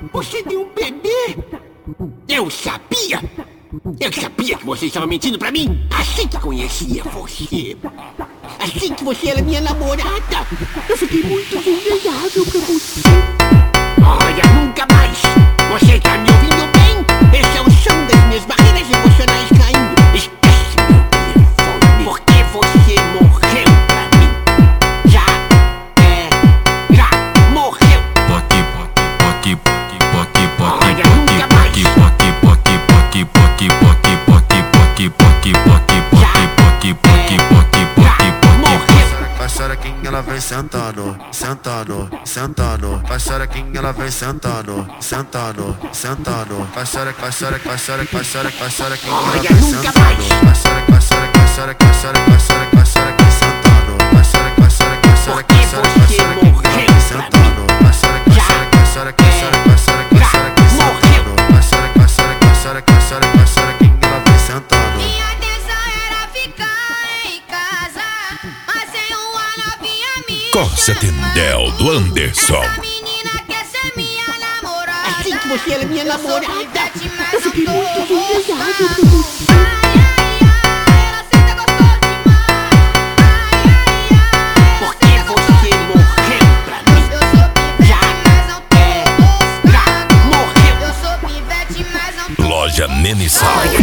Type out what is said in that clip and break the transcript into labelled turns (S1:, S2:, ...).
S1: Você tem um bebê? Eu sabia! Eu sabia que você estava mentindo pra mim! Assim que conhecia você! Assim que você era minha namorada! Eu fiquei muito vulnerável pra você! Olha, nunca mais! Você tá me ouvindo bem? Esse é o som das minhas barreiras emocionais caindo! Esquece meu telefone! Porque você morreu pra mim! Já morreu! Olha, nunca mais!
S2: Vai xerequinha, ela vem sentando, sentando, sentando. Vai xerequinha, ela vem sentando, sentando, sentando. Vai xerequinha, ela vem sentando. Vai xereque, vai xereque, vai xereque, vai xereque, vai xereque, sentando. Vai xereque, vai xereque, vai xereque, vai xereque, vai xereque, sentando. Vai xereque, vai xereque, vai xereque, vai xereque, vai xereque, vai xereque, sentando. Vai xereque, vai xereque, vai xereque, vai xereque, vai xereque, ela vem sentando.
S3: Minha intenção era ficar em casa, mas sem uma novinha me
S4: Corsetindel do Anderson.
S3: Essa menina quer ser minha namorada.
S1: Assim que você era minha namorada!
S3: Pivete, mas
S1: Eu
S3: não
S1: fiquei
S3: tô
S1: muito vulnerável pra
S3: gostando.
S1: você!
S3: Ai, ela senta gostoso demais.
S1: Porque você morreu pra mim!
S3: Eu sou pivete, mas não tô gostando.
S1: Morreu!
S3: Eu sou pivete, mas não tô
S4: Loja Nene Sal.
S1: Olha,